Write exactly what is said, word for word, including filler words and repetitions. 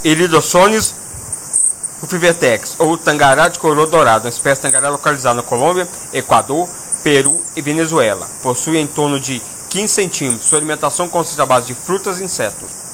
Iridosones rufivetex, ou tangará de coroa dourada, uma espécie de tangará localizada na Colômbia, Equador, Peru e Venezuela. Possui em torno de quinze centímetros. Sua alimentação consiste à base de frutas e insetos.